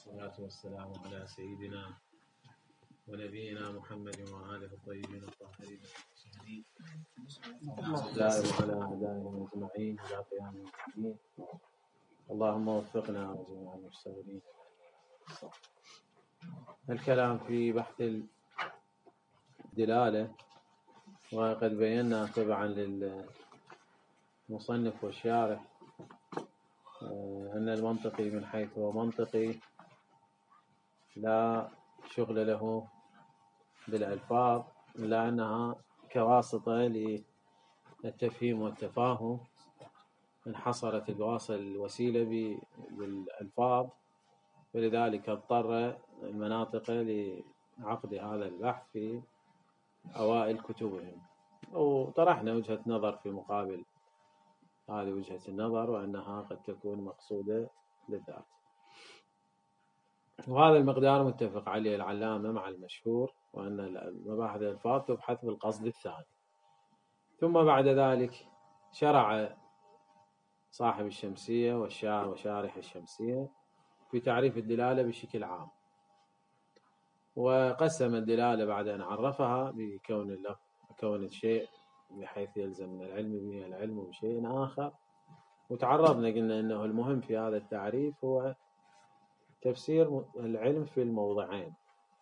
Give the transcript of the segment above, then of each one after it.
والصلاة والسلام على سيدنا ونبينا محمد وآله الطيبين الطاهرين المرسلين وعلى أعدائهم أجمعين إلى قيام الدين. اللهم وفقنا وجميع المشتغلين. الكلام في بحث الدلالة، وقد بينا تبعا للمصنف والشارح أن المنطقي من حيث هو منطقي لا شغل له بالألفاظ إلا أنها كواسطة للتفهيم والتفاهم، انحصرت الوسيلة بالألفاظ، ولذلك اضطر المناطق لعقد هذا البحث في أوائل كتبهم، وطرحنا وجهة نظر في مقابل هذه وجهة النظر، وأنها قد تكون مقصودة للذات. وهذا المقدار متفق عليه العلامة مع المشهور، وأن مباحث الألفاظ تبحث بالقصد الثاني. ثم بعد ذلك شرع صاحب الشمسية وشارح الشمسية في تعريف الدلالة بشكل عام، وقسم الدلالة بعد أن عرفها بكون الشيء بحيث يلزم من العلم به العلم بشيء آخر. وتعرضنا قلنا أنه المهم في هذا التعريف هو تفسير العلم في الموضعين،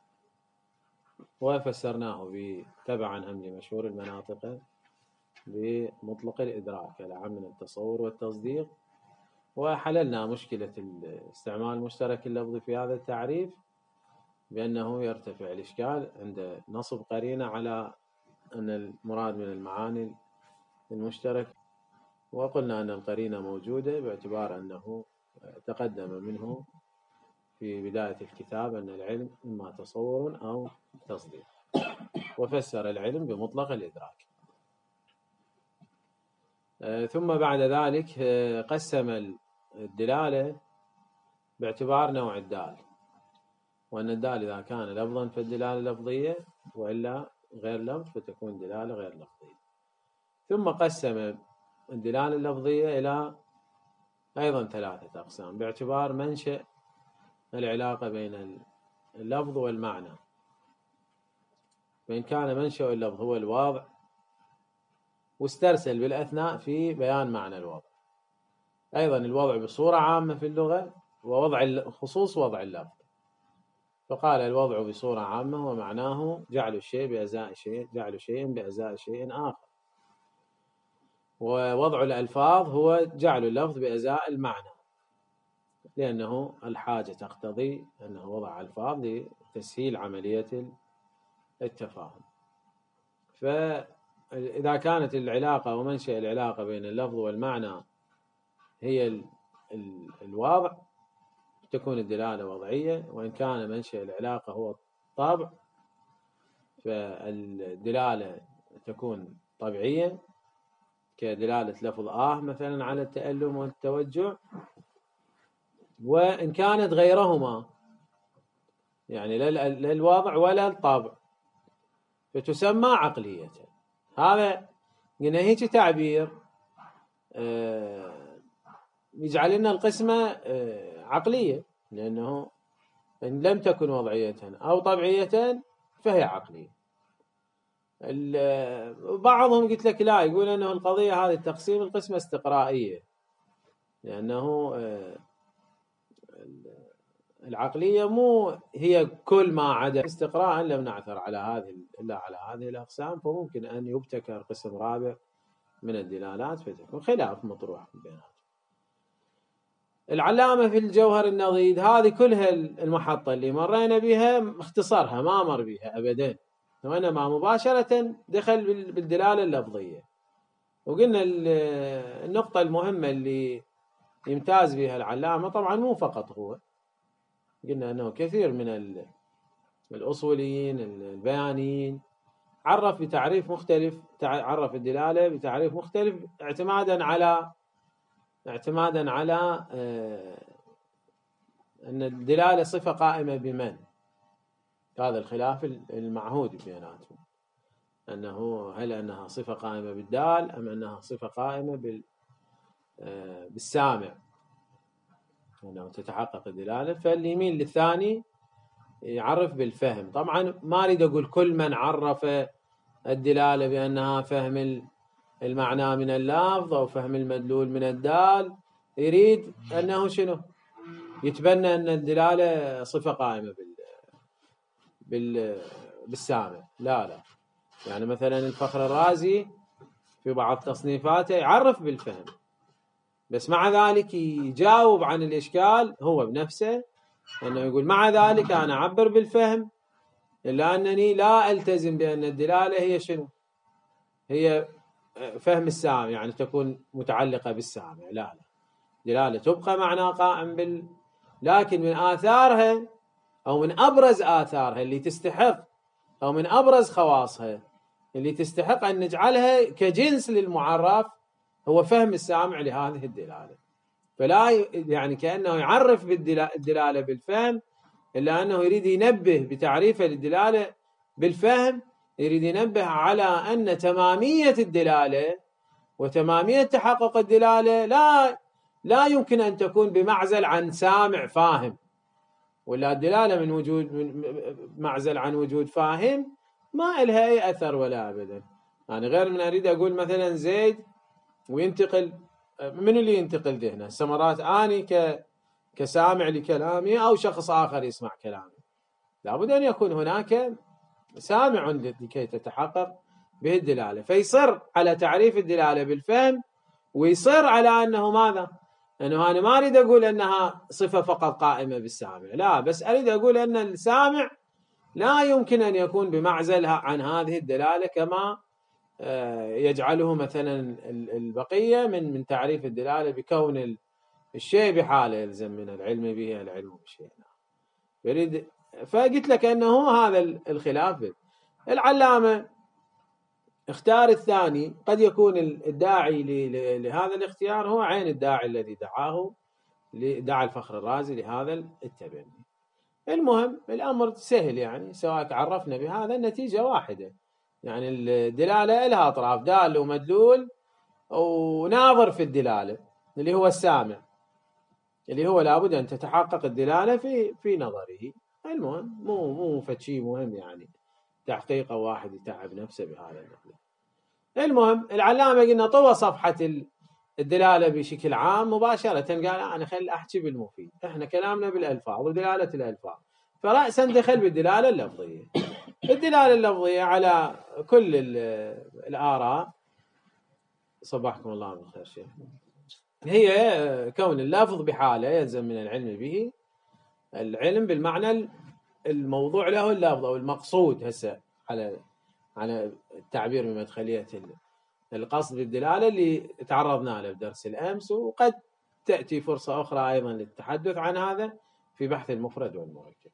وفسرناه تبعا هم لمشهور المناطق بمطلق الإدراك الأعم من التصور والتصديق. وحللنا مشكلة استعمال مشترك اللفظ في هذا التعريف بأنه يرتفع الإشكال عند نصب قرينة على أن المراد من المعاني المشترك، وقلنا أن القرينة موجودة باعتبار أنه تقدم منه في بداية الكتاب أن العلم إما تصور أو تصديق، وفسر العلم بمطلق الإدراك. ثم بعد ذلك قسم الدلالة باعتبار نوع الدال، وأن الدال إذا كان لفظا فالدلالة لفظية، وإلا غير لفظ فتكون دلالة غير لفظية. ثم قسم الدلالة اللفظية إلى أيضا 3 أقسام باعتبار منشأ العلاقة بين اللفظ والمعنى، وإن كان منشأ اللفظ هو الوضع، واسترسل بالأثناء في بيان معنى الوضع، أيضا الوضع بصورة عامة في اللغة، ووضع خصوص وضع اللفظ. فقال الوضع بصورة عامة ومعناه جعل الشيء بأزاء شيء، جعل شيء بأزاء شيء آخر. ووضع الألفاظ هو جعل اللفظ بأزاء المعنى، لأنه الحاجة تقتضي أنه وضع ألفاظ لتسهيل عملية التفاهم. فإذا كانت العلاقة ومنشأ العلاقة بين اللفظ والمعنى هي الوضع تكون الدلالة وضعية، وإن كان منشأ العلاقة هو الطبع فالدلالة تكون طبيعية، كدلالة لفظ مثلا على التألم والتوجع. وإن كانت غيرهما يعني لا الوضع ولا الطبع فتسمى عقلية. هذا قلنا هيك تعبير يجعل لنا القسمة عقلية، لأنه إن لم تكن وضعية أو طبيعية فهي عقلية. بعضهم قلت لك لا، يقول أنه القضية هذه التقسيم القسمة استقرائية، لأنه العقلية مو هي كل ما عدا استقراء لم نعثر على هذه الأقسام، فممكن أن يبتكر قسم رابع من الدلالات فتكون خلاف مطروح بيناتهم. العلامة في الجوهر النضيد هذه كلها المحطة اللي مرينا بها اختصرها، ما مر بها أبدا، وإنما مباشرة دخل بالدلالة اللفظية. وقلنا النقطة المهمة اللي يمتاز بها العلامة، طبعا مو فقط هو، قلنا أنه كثير من الأصوليين البيانيين عرف بتعريف مختلف، عرف الدلالة بتعريف مختلف اعتمادا على أن الدلالة صفة قائمة بمن. هذا الخلاف المعهود بيناتهم، هل أنها صفة قائمة بالدال أم أنها صفة قائمة بالسامع. أنه تتحقق الدلالة، فاللي يميل للثاني يعرف بالفهم. طبعا ما أريد أقول كل من عرف الدلالة بأنها فهم المعنى من اللفظ أو فهم المدلول من الدال يريد أنه شنو؟ يتبنى أن الدلالة صفة قائمة بالسامع. لا، يعني مثلا الفخر الرازي في بعض تصنيفاته يعرف بالفهم، بس مع ذلك يجاوب عن الإشكال هو بنفسه، أنه يقول مع ذلك أنا أعبر بالفهم إلا أنني لا ألتزم بأن الدلالة هي شنو؟ هي فهم السامع، يعني تكون متعلقة بالسامع. لا، دلالة تبقى معنى قائم لكن من آثارها أو من أبرز آثارها اللي تستحق، أو من أبرز خواصها اللي تستحق أن نجعلها كجنس للمعرف، هو فهم السامع لهذه الدلالة. فلا يعني كأنه يعرف الدلالة بالفهم، إلا أنه يريد ينبه بتعريفه للدلالة بالفهم، يريد ينبه على أن تمامية الدلالة وتمامية تحقق الدلالة لا يمكن أن تكون بمعزل عن سامع فاهم، ولا الدلالة من معزل عن وجود فاهم ما إلها أي أثر ولا أبدا. يعني غير من أريد أقول مثلا زيد وينتقل، من اللي ينتقل ذهنه السمرات آني كسامع لكلامي أو شخص آخر يسمع كلامي، لابد أن يكون هناك سامع لكي تتحقق به الدلالة. فيصر على تعريف الدلالة بالفهم، ويصر على أنه ماذا؟ أنه أنا ما أريد أقول أنها صفة فقط قائمة بالسامع، لا، بس أريد أقول أن السامع لا يمكن أن يكون بمعزل عن هذه الدلالة كما يجعله مثلا البقية من تعريف الدلالة بكون الشيء بحاله يلزم من العلم به العلم بشيء. فقلت لك أنه هذا الخلاف. العلامة اختار الثاني، قد يكون الداعي لهذا الاختيار هو عين الداعي الذي دعا الفخر الرازي لهذا التبني. المهم الأمر سهل، يعني سواء عرفنا بهذا النتيجة واحدة، يعني الدلالة لها أطراف، دال ومدلول وناظر في الدلالة اللي هو السامع، اللي هو لابد أن تتحقق الدلالة في نظره. المهم مو شيء مهم يعني تحقيق واحد يتعب نفسه بهذا النقل. المهم العلامة قلنا طوى صفحة الدلالة بشكل عام مباشرة، قال أنا خل أحكي بالمفيد، إحنا كلامنا بالألفاظ ودلالة الألفاظ، فرأسا دخل بالدلالة اللفظية. الدلالة اللفظية على كل الآراء، صباحكم الله بالخير شيخ، هي كون اللفظ بحاله يلزم من العلم به العلم بالمعنى الموضوع له اللفظ أو المقصود، هسه على التعبير بمدخلية القصد بالدلالة اللي تعرضنا له بدرس الأمس، وقد تأتي فرصة أخرى أيضا للتحدث عن هذا في بحث المفرد والمركب.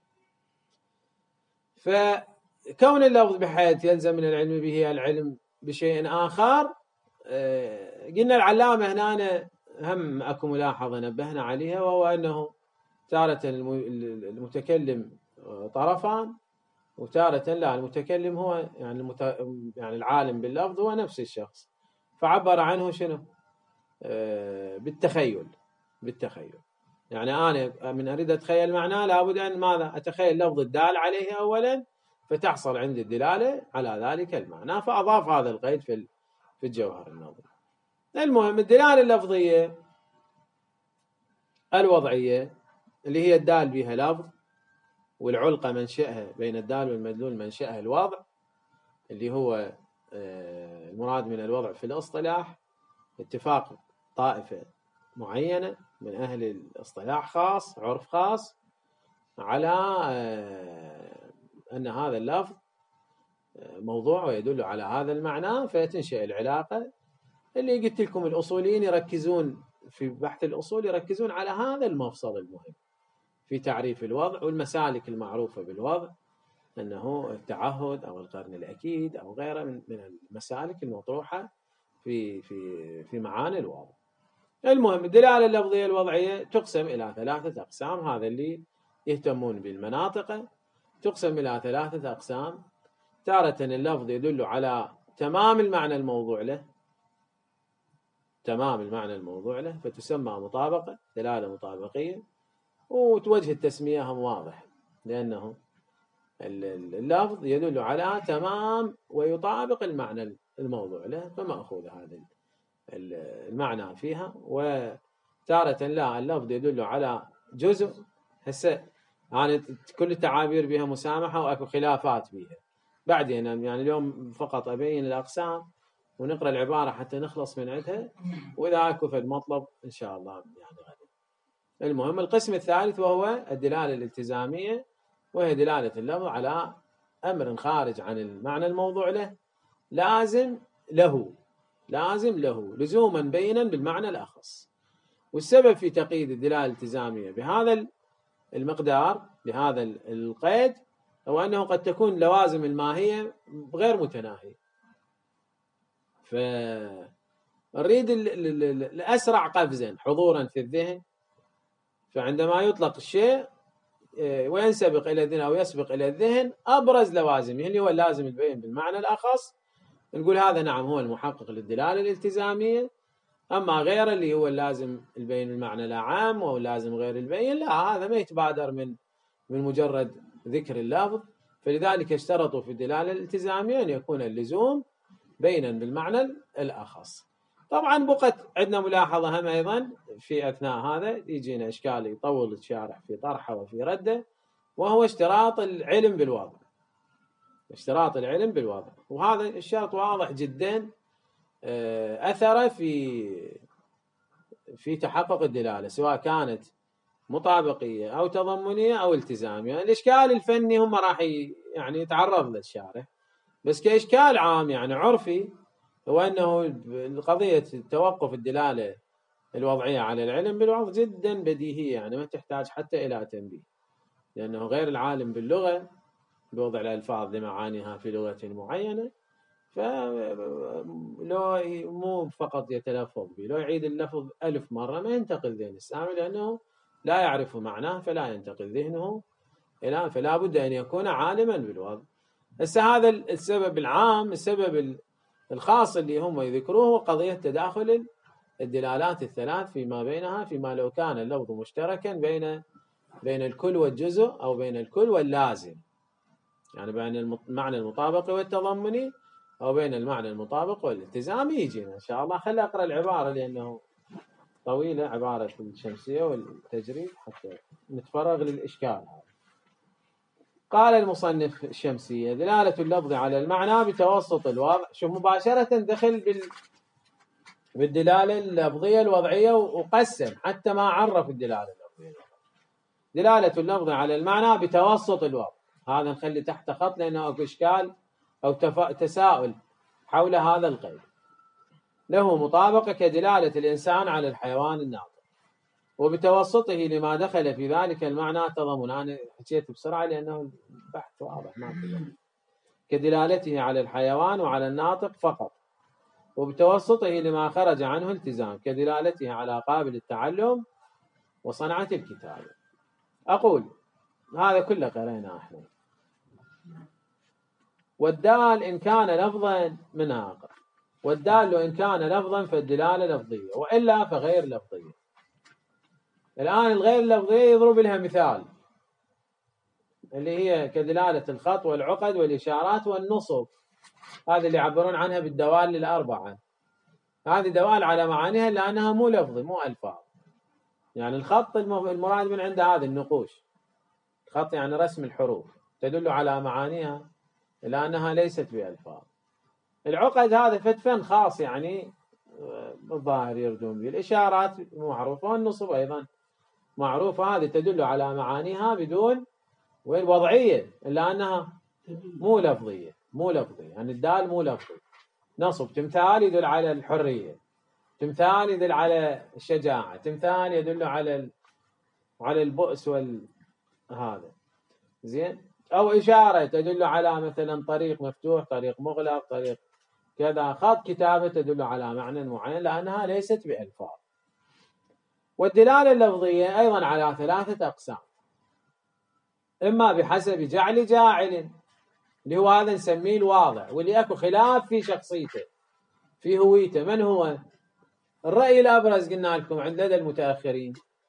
فكون اللفظ بحيث يلزم من العلم به العلم بشيء آخر، قلنا العلامة هنا هم أكو ملاحظة نبهنا عليها، وهو أنه تارة المتكلم طرفان، وتارة لا، المتكلم هو يعني العالم باللفظ هو نفس الشخص، فعبر عنه شنو؟ بالتخيل. يعني أنا من أريد أتخيل معناه لابد أن ماذا؟ أتخيل لفظ الدال عليه أولا، فتحصل عندي الدلالة على ذلك المعنى، فأضاف هذا القيد في الجوهر النظري. المهم الدلالة اللفظية الوضعية اللي هي الدال بها لفظ، والعلقة منشأها بين الدال والمدلول منشأها الوضع، اللي هو المراد من الوضع في الاصطلاح اتفاق طائفة معينة من أهل الاصطلاح خاص، عرف خاص، على أن هذا اللفظ موضوع ويدل على هذا المعنى، فتنشأ العلاقة. اللي قلت لكم الأصوليين يركزون في بحث الأصول، يركزون على هذا المفصل المهم في تعريف الوضع والمسالك المعروفة بالوضع، أنه التعهد أو القرن الأكيد أو غيره من المسالك المطروحة في معاني الوضع. المهم الدلالة اللفظية الوضعية تقسم إلى 3 أقسام، هذا اللي يهتمون بالمناطق، تقسم إلى 3 أقسام. تارة اللفظ يدل على تمام المعنى الموضوع له، فتسمى مطابقة، دلالة مطابقية. وتوجه التسمية هم واضح، لأنه اللفظ يدل على تمام ويطابق المعنى الموضوع له، فمأخوذ هذا المعنى فيها. وتارة لا، اللفظ يدل على جزء. هسه يعني كل التعابير بها مسامحة واكو خلافات بها، بعدين يعني اليوم فقط أبين الأقسام ونقرأ العبارة حتى نخلص من عندها، وإذا اكو فد مطلب إن شاء الله يعني غدا. المهم القسم الثالث وهو الدلالة الالتزامية، وهي دلالة اللفظ على أمر خارج عن المعنى الموضوع له، لازم له لزوما بينا بالمعنى الأخص. والسبب في تقييد الدلالة الالتزامية بهذا المقدار، بهذا القيد، هو أنه قد تكون لوازم الماهية غير متناهية، فنريد الأسرع قفزا حضورا في الذهن. فعندما يطلق الشيء وينسبق إلى الذهن أو يسبق إلى الذهن أبرز لوازمه اللي هو اللازم البين بالمعنى الأخص، نقول هذا نعم هو المحقق للدلالة الالتزامية. أما غير اللي هو اللازم البين المعنى العام أو لازم غير البين، لا، هذا ما يتبادر من مجرد ذكر اللفظ. فلذلك اشترطوا في الدلالة الالتزامية أن يكون اللزوم بينا بالمعنى الأخص. طبعا بقت عندنا ملاحظة هم أيضا في أثناء هذا يجينا إشكال يطول الشارح في طرحه وفي رده، وهو اشتراط العلم بالوضع. اشتراط العلم بالوضع، وهذا الشرط واضح جدا أثر في تحقق الدلالة، سواء كانت مطابقية أو تضمنية أو التزامية. الإشكال الفني هم راح يعني يتعرض للشارح، بس كإشكال عام يعني عرفي، هو أنه قضية توقف الدلالة الوضعية على العلم بالوضع جدا بديهية، يعني ما تحتاج حتى إلى تنبيه، لأنه غير العالم باللغة بوضع الألفاظ لمعانيها في لغة معينة، فلو مو فقط يتلفظ به، لو يعيد اللفظ 1000 مرة ما ينتقل ذهن السامع، لأنه لا يعرف معناه فلا ينتقل ذهنه إلى، فلا بد أن يكون عالما بالوضع. هسه هذا السبب العام. السبب الخاص اللي هم يذكروه هو قضية تداخل الدلالات الثلاث فيما بينها، فيما لو كان اللفظ مشتركا بين الكل والجزء، أو بين الكل واللازم، يعني بين المعنى المطابق والتضمني، أو بين المعنى المطابق والالتزامي. يجينا إن شاء الله. خلي أقرأ العبارة لأنه طويلة، عبارة الشمسية والتجريد، حتى نتفرغ للإشكال هذا. قال المصنف الشمسية: دلالة اللفظ على المعنى بتوسط الوضع. شوف مباشرة دخل بالدلالة اللفظية الوضعية وقسم حتى ما عرف الدلالة اللفظية. دلالة اللفظ على المعنى بتوسط الوضع، هذا نخلي تحت خط لأنه أكو إشكال أو تساؤل حول هذا القيد. له مطابقة كدلالة الإنسان على الحيوان الناطق، وبتوسطه لما دخل في ذلك المعنى تضمن. أنا حكيت بسرعة لأنه البحث واضح ما في، كدلالته على الحيوان وعلى الناطق فقط، وبتوسطه لما خرج عنه التزام، كدلالته على قابل التعلم وصنعة الكتابة. أقول هذا كله قرينا احنا. والدال إن كان لفظا منها أقرأ، والدال إن كان لفظا فالدلالة لفظية، وإلا فغير لفظية. الآن الغير لفظية يضرب لها مثال، اللي هي كدلالة الخط والعقد والإشارات والنصب، هذه اللي يعبرون عنها بالدوال الأربعة. هذه دوال على معانيها لأنها مو لفظي مو ألفاظ. يعني الخط المراد من عنده هذه النقوش، الخط يعني رسم الحروف تدل على معانيها لأنها ليست بألفاظ. العقد هذا فن خاص يعني الظاهر يردون به. الإشارات معروفة، والنصب أيضا معروفة، هذه تدل على معانيها بدون وضعية، إلا أنها مو لفظية. يعني الدال مو لفظي. نصب تمثال يدل على الحرية، تمثال يدل على الشجاعة، تمثال يدل على البؤس هذا زين. أو إشارة تدل على مثلا طريق مفتوح، طريق مغلق، طريق كذا. خط كتابة تدل على معنى معين لأنها ليست بألفاظ. والدلالة اللفظية أيضا على 3 أقسام: إما بحسب جعل جاعل، اللي هو هذا نسميه الواضع، واللي أكو خلاف في شخصيته في هويته. من هو الرأي الأبرز؟ قلنا لكم عند لدى المتأخرين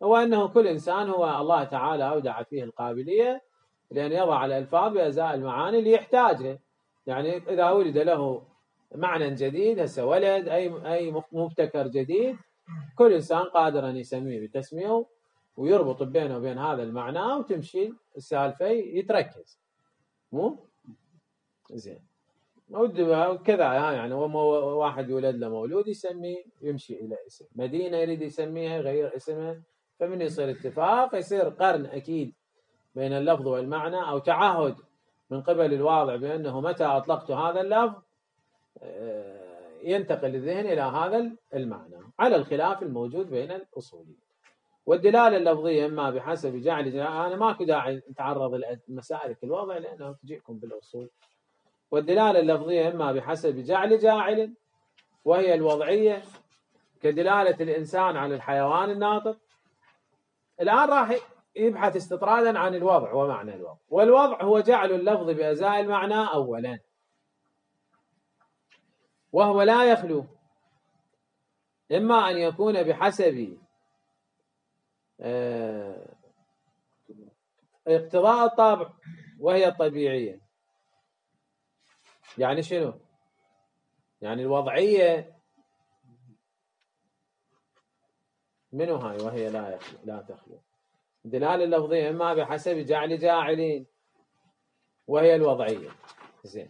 هو أنه كل إنسان هو الله تعالى أودع فيه القابلية لأن يضع الألفاظ بأزاء المعاني اللي يحتاجها. يعني إذا ولد له معنى جديد، هسه ولد أي مبتكر جديد، كل إنسان قادر أن يسميه بتسميه ويربط بينه وبين هذا المعنى وتمشي السالفة، يتركز. مو زين وكذا. يعني واحد يولد له مولود يسميه، يمشي إلى اسم. مدينة يريد يسميها يغير اسمها، فمن يصير اتفاق يصير قرن أكيد بين اللفظ والمعنى، أو تعهد من قبل الواضع بأنه متى أطلقت هذا اللفظ ينتقل الذهن إلى هذا المعنى، على الخلاف الموجود بين الأصوليين. والدلالة اللفظية إما بحسب جعل، أنا ماكو داعي نتعرض لمسائل الوضع لأنه تجيكم بالأصول. والدلالة اللفظية إما بحسب جعل جاعل وهي الوضعية، كدلالة الإنسان على الحيوان الناطق. الآن راح يبحث استطرادا عن الوضع ومعنى الوضع. والوضع هو جعل اللفظ بأزاء المعنى أولا، وهو لا يخلو إما أن يكون بحسب اقتضاء الطابع وهي الطبيعية. يعني شنو؟ يعني الوضعية منو هاي وهي لا تخلو؟ الدلالة اللفظية إما بحسب جعل جاعلين وهي الوضعية. زين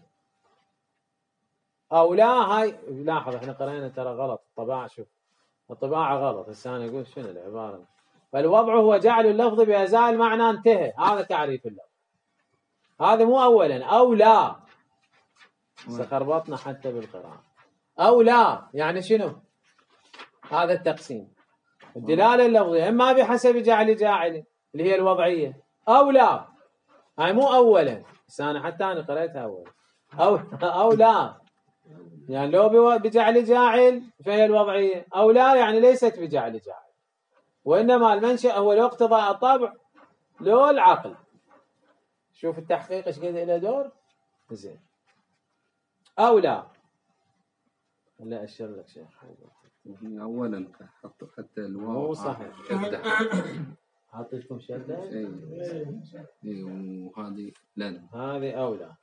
أو لا. هاي لاحظ احنا قرأنا ترى غلط الطباعة. شوف الطباعة غلط. هسه أنا أقول شنو العبارة؟ فالوضع هو جعل اللفظ بأزاء المعنى، انتهى. هذا تعريف اللفظ. هذا مو أولا. أو لا خربطنا حتى بالقراءة. أو لا يعني شنو؟ هذا التقسيم. الدلالة اللفظية إما بحسب جعل جاعل اللي هي الوضعية، أو لا. هاي مو أولا. بس أنا حتى أنا قرأتها أولا. أو لا يعني لو بجعل جاعل فهي الوضعية، أو لا يعني ليست بجعل جاعل، وإنما المنشأ هو لو اقتضاء الطبع لو العقل. شوف التحقيق ايش قد له دور. زين أو لا. لا أشر لك شيخ أولا حتى الواو مو صحيح. أعطيكم شدة. إيه وهذه لن. هذه أولى.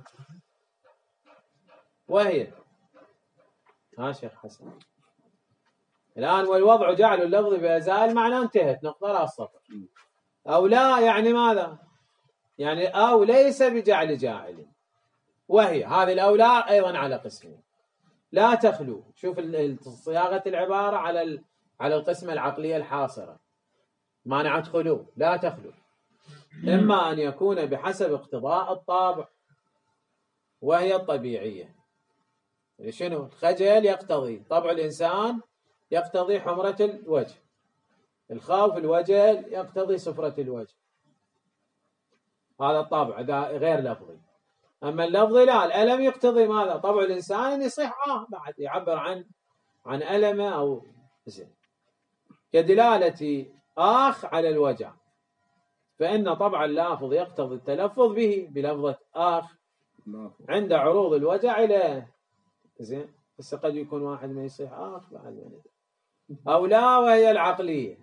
وهي شيخ حسن. الآن والوضع جعل اللفظ بأزاء المعنى، انتهت نقطة راس السطر. أو لا يعني ماذا؟ يعني أو ليس بجعل جاعل. وهي هذه الأولى أيضا على قسمين، لا تخلو. شوف صياغة العبارة على القسمة العقلية الحاصرة، مانعة خلو، لا تخلو. إما أن يكون بحسب اقتضاء الطابع وهي الطبيعية. شنو؟ الخجل يقتضي طبع الإنسان، يقتضي حمرة الوجه. الخوف الوجل يقتضي صفرة الوجه. هذا الطبع غير لفظي. أما اللفظي لا. الألم يقتضي ماذا؟ طبع الإنسان يصيح بعد يعبر عن ألمه أو زين. كدلالة آخ على الوجع، فإن طبع اللافظ يقتضي التلفظ به بلفظة آخ عند عروض الوجع إليه. زين بس قد يكون واحد ما يصيح آخ بعد من أو لا وهي العقلية،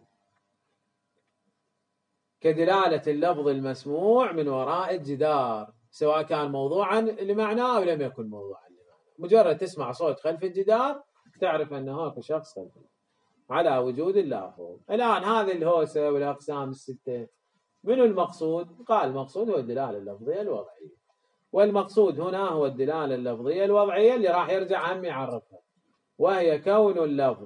كدلالة اللفظ المسموع من وراء الجدار، سواء كان موضوعا لمعناه أو لم يكن موضوعا لمعناه. مجرد تسمع صوت خلف الجدار تعرف أن هناك شخص خلفه على وجود اللافظ. الآن هذه الهوسة والأقسام الستة من المقصود؟ قال المقصود هو الدلالة اللفظية الوضعية. والمقصود هنا هو الدلالة اللفظية الوضعية اللي راح يرجع هم يعرفها، وهي كون اللفظ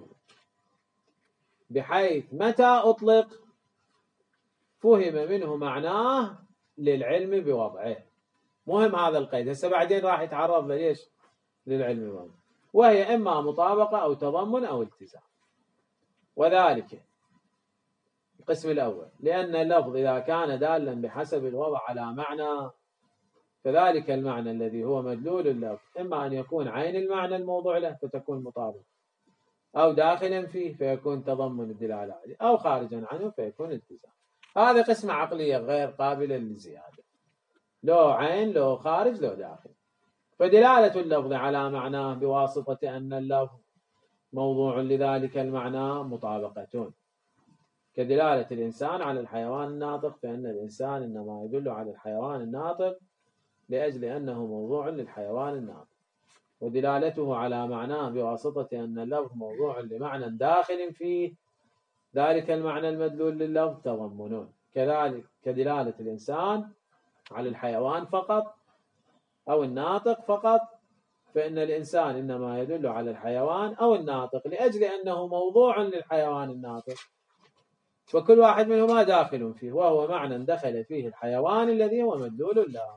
بحيث متى أطلق فهم منه معناه للعلم بوضعه. مهم هذا القيد. هسه بعدين راح يتعرض ليش للعلم بوضعه. وهي إما مطابقة أو تضمن أو التزام. وذلك القسم الأول لأن اللفظ إذا كان دالا بحسب الوضع على معنى، فذلك المعنى الذي هو مدلول اللفظ إما أن يكون عين المعنى الموضوع له فتكون مطابق، أو داخلا فيه فيكون تضمن الدلالة عليه، أو خارجا عنه فيكون التزام. هذه قسمة عقلية غير قابلة للزيادة، لو عين لو خارج لو داخل. فدلالة اللفظ على معناه بواسطة أن اللفظ موضوع لذلك المعنى مطابقة. كدلالة الإنسان على الحيوان الناطق، فإن الإنسان إنما يدل على الحيوان الناطق لأجل أنه موضوع للحيوان الناطق، ودلالته على معناه بواسطة أن اللفظ موضوع لمعنى داخل فيه ذلك المعنى المدلول لللفظ تضمن، كذلك كدلالة الإنسان على الحيوان فقط أو الناطق فقط، فإن الإنسان إنما يدل على الحيوان أو الناطق لأجل أنه موضوع للحيوان الناطق، وكل واحد منهما داخل فيه، وهو معنى دخل فيه الحيوان الذي هو مدلول له.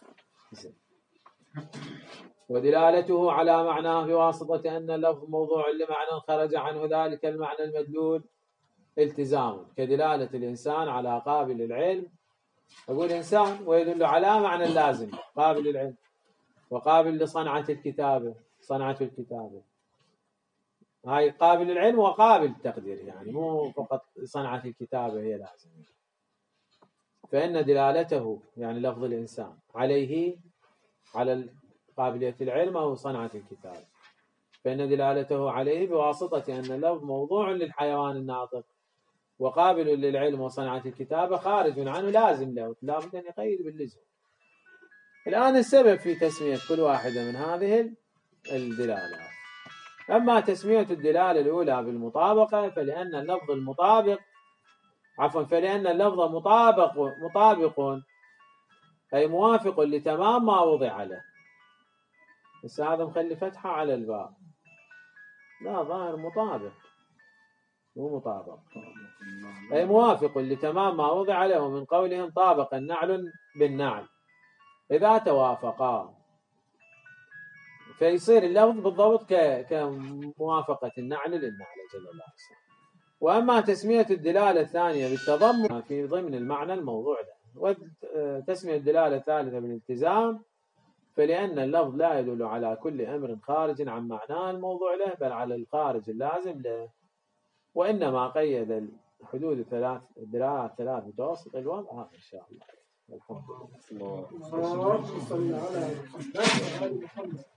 ودلالته على معناه بواسطة أن اللفظ موضوع لمعنى خرج عنه ذلك المعنى المدلول التزام، كدلالة الإنسان على قابل العلم، أقول إنسان ويدل على معنى لازم قابل العلم، وقابل لصنعة الكتابة، صنعة الكتابة هاي قابل العلم وقابل التقدير، يعني مو فقط صنعة الكتابة هي لازم. فإن دلالته يعني لفظ الإنسان عليه على قابلية العلم أو صنعة الكتابة، فإن دلالته عليه بواسطة أن اللفظ موضوع للحيوان الناطق وقابل للعلم وصنعة الكتابة خارج عنه لازم له، لا بد أن يقيد باللزم. الآن السبب في تسمية كل واحدة من هذه الدلالات. أما تسمية الدلالة الأولى بالمطابقة فلأن اللفظ المطابق فلأن اللفظ مطابق أي موافق لتمام ما وضع له. بس هذا مخلي فتحة على الباء، لا ظاهر مطابق مو مطابق، أي موافق لتمام ما وضع له، من قولهم طابق النعل بالنعل إذا توافقا، فيصير اللفظ بالضبط كموافقة النعل للنعل جل الله. وأما تسمية الدلالة الثانية بالتضمن في ضمن المعنى الموضوع له، وتسمية الدلالة الثالثة بالالتزام فلأن اللفظ لا يدل على كل أمر خارج عن معناه الموضوع له بل على الخارج اللازم له، وإنما قيد الحدود الدلالات الثلاث متوسط الوضع. هذا إن شاء الله. الحمد لله.